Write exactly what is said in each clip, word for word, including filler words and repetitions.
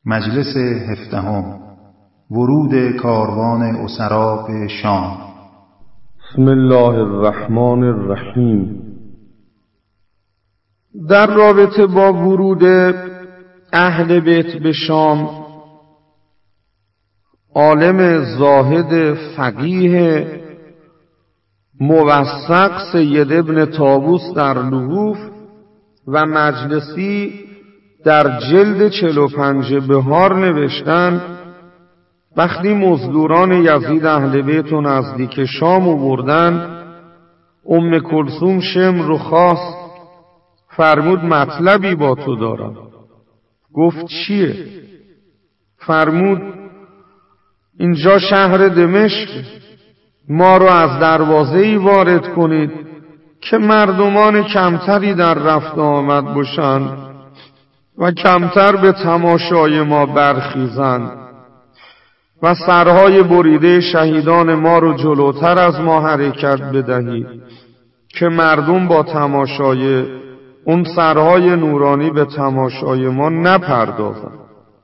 مجلس هفدهم. ورود کاروان اسرا به شام. بسم الله الرحمن الرحیم. در رابطه با ورود اهل بیت به شام، عالم زاهد فقیه موثق سید ابن طاووس در لحوف و مجلسی در جلد چهل و پنج بهار نوشتن وقتی مزدوران یزید اهل بیت و نزدیک شام آوردن، ام کلثوم شمر رو خواست، فرمود مطلبی با تو دارم. گفت چیه؟ فرمود اینجا شهر دمشق، ما رو از دروازه‌ای وارد کنید که مردمان کمتری در رفت آمد باشند و کمتر به تماشای ما برخیزند و سرهای بریده شهیدان ما رو جلوتر از ما حرکت بدهید که مردم با تماشای اون سرهای نورانی به تماشای ما نپردازند.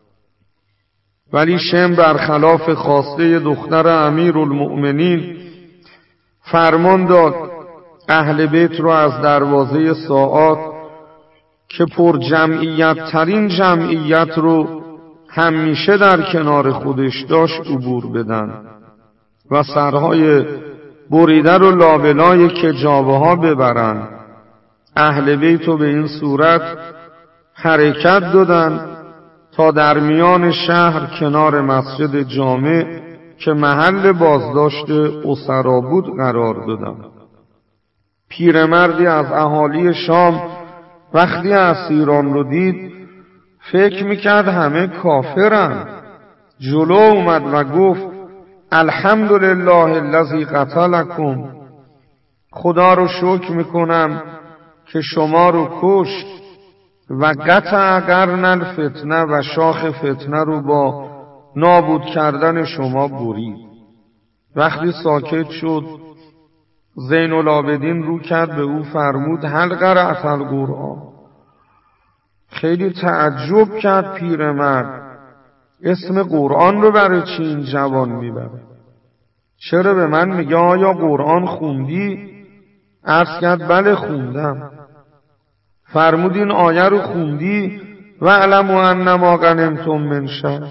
ولی شمر برخلاف خواسته دختر امیرالمؤمنین فرمان داد اهل بیت رو از دروازه ساعات که پر جمعیت ترین جمعیت رو همیشه در کنار خودش داشت عبور بدن و سرهای بریده رو لابلای کجاوه ها ببرن. اهل بیت رو به این صورت حرکت دادن تا در میان شهر کنار مسجد جامع که محل بازداشت اسرا بود قرار دادن. پیرمردی از اهالی شام وقتی اسیران رو دید فکر میکرد همه کافرن، جلو اومد و گفت الحمدلله الذی قتلکم، خدا رو شکر میکنم که شما رو کشت و قطع قرن الفتنه و شاخ فتنه رو با نابود کردن شما برید. وقتی ساکت شد زین العابدین رو کرد به او فرمود هل قرأت القرآن. خیلی تعجب کرد پیرمرد، اسم قرآن رو برای چی این جوان میبره؟ چرا به من میگه آیا قرآن خوندی؟ عرض کرد بله خوندم. فرمود این آیه رو خوندی؟ و اعلموا انما غنمتم من شیء.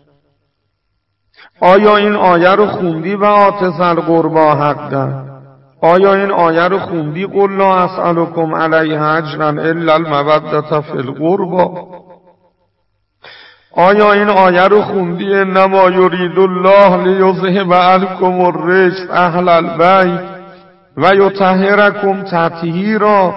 آیا این آیه رو خوندی و آت ذی القربی حقه؟ آیا این آیه رو خوندی قل لا اسألکم علیه اجرا الا المودة فی القربی؟ آیا این آیه رو خوندی انما یرید الله لیذهب عنکم الرجس اهل البیت و یطهرکم تطهیرا؟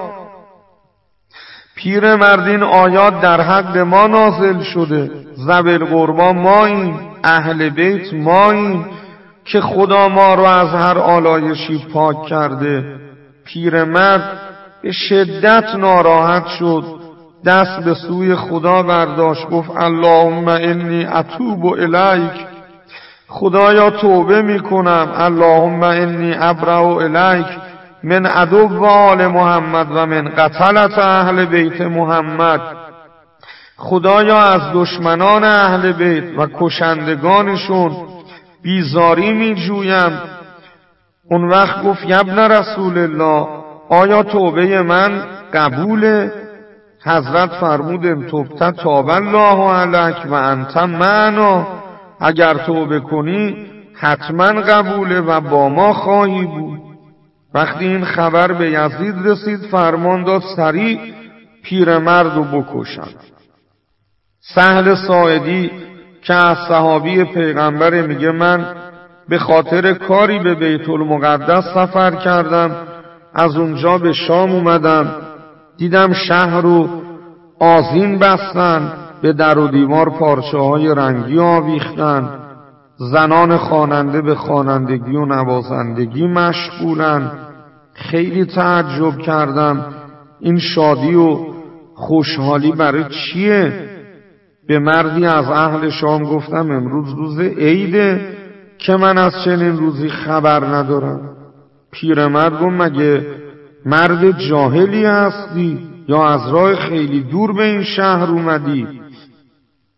پیرمردین آیات در حق ما نازل شده، ذوی القربی ماییم، اهل بیت ماییم که خدا ما رو از هر آلایشی پاک کرده. پیرمرد به شدت ناراحت شد، دست به سوی خدا برداشت، گفت اللهم انی اتوب الیک، خدایا توبه میکنم، اللهم انی ابرأ الیک من عدو آل محمد و من قتلت اهل بیت محمد، خدایا از دشمنان اهل بیت و کشندگانشون بیزاری می جویم. اون وقت گفت یبن رسول الله آیا توبه من قبوله؟ حضرت فرمود توبت تاب الله علیک و انت معنا، اگر توبه کنی حتما قبوله و با ما خواهی بود. وقتی این خبر به یزید رسید فرمان داد سریع پیرمرد رو بکشند. سهل ساعدی که از صحابی پیغمبر میگه من به خاطر کاری به بیت المقدس سفر کردم، از اونجا به شام اومدم، دیدم شهر رو آذین بستن، به در و دیوار پارچه های رنگی آویختن، زنان خواننده به خوانندگی و نوازندگی مشغولن. خیلی تعجب کردم این شادی و خوشحالی برای چیه؟ به مردی از اهل شام گفتم امروز روز عیده که من از چنین روزی خبر ندارم. پیرمرد گفت مگه مرد جاهلی هستی یا از راه خیلی دور به این شهر اومدی؟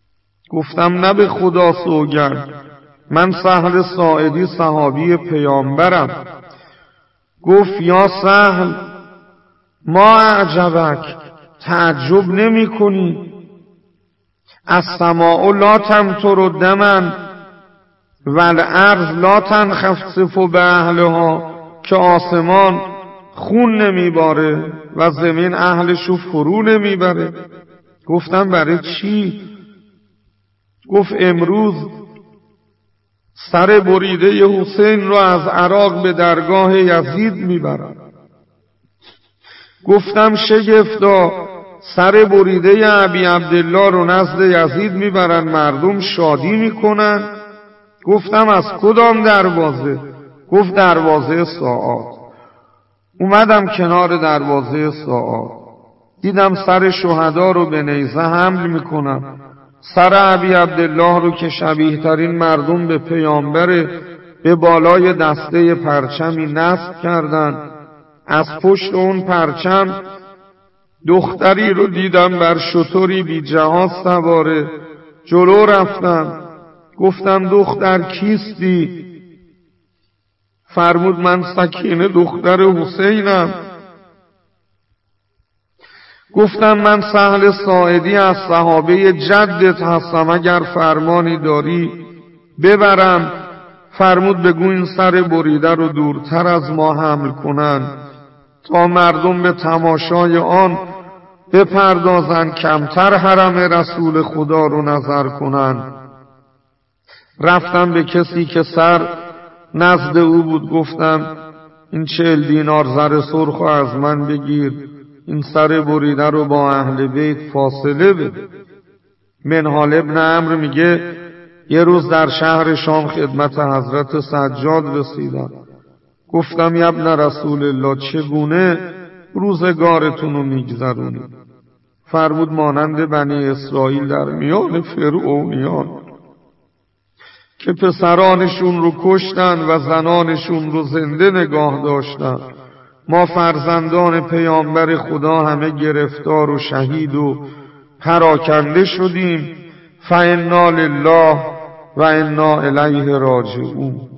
گفتم نه به خدا سوگند، من سهل ساعدی صحابی پیامبرم. گفت یا سهل ما اعجبک، تعجب نمی کنی؟ السماء لا تمطر دما والارض لا تنخسف به اهلها، که آسمان خون نمیباره و زمین اهلشو فرو نمیبره. گفتم برای چی؟ گفت امروز سر بریده حسین رو از عراق به درگاه یزید میبرن. گفتم شگفتا، سر بریده ابی عبدالله رو نزد یزید میبرن، مردم شادی میکنن. گفتم از کدام دروازه؟ گفت دروازه ساعات. اومدم کنار دروازه ساعات، دیدم سر شهدا رو به نیزه حمل میکنن، سر ابی عبدالله رو که شبیه ترین مردم به پیامبر به بالای دسته پرچمی نصب کردن. از پشت اون پرچم دختری رو دیدم بر شتری بی جهاز سواره. جلو رفتم، گفتم دختر کیستی؟ فرمود من سکینه دختر حسینم. گفتم من سهل ساعدی از صحابه جدت هستم، اگر فرمانی داری ببرم. فرمود بگو این سر بریده رو دورتر از ما حمل کنن تا مردم به تماشای آن بپردازن، کمتر حرم رسول خدا رو نظر کنن. رفتم به کسی که سر نزد او بود، گفتم این چهل دینار زر سرخ از من بگیر، این سر بریده رو با اهل بیت فاصله بده. منهال ابن عمرو میگه یه روز در شهر شام خدمت حضرت سجاد رسیدم. گفتم یا ابن رسول الله چگونه روزگارتون رو میگذرونی؟ فرمود مانند بنی اسرائیل در میان فرعونیان که پسرانشون رو کشتن و زنانشون رو زنده نگاه داشتن. ما فرزندان پیامبر خدا همه گرفتار و شهید و پراکنده شدیم. فانا لله و انا الیه راجعون.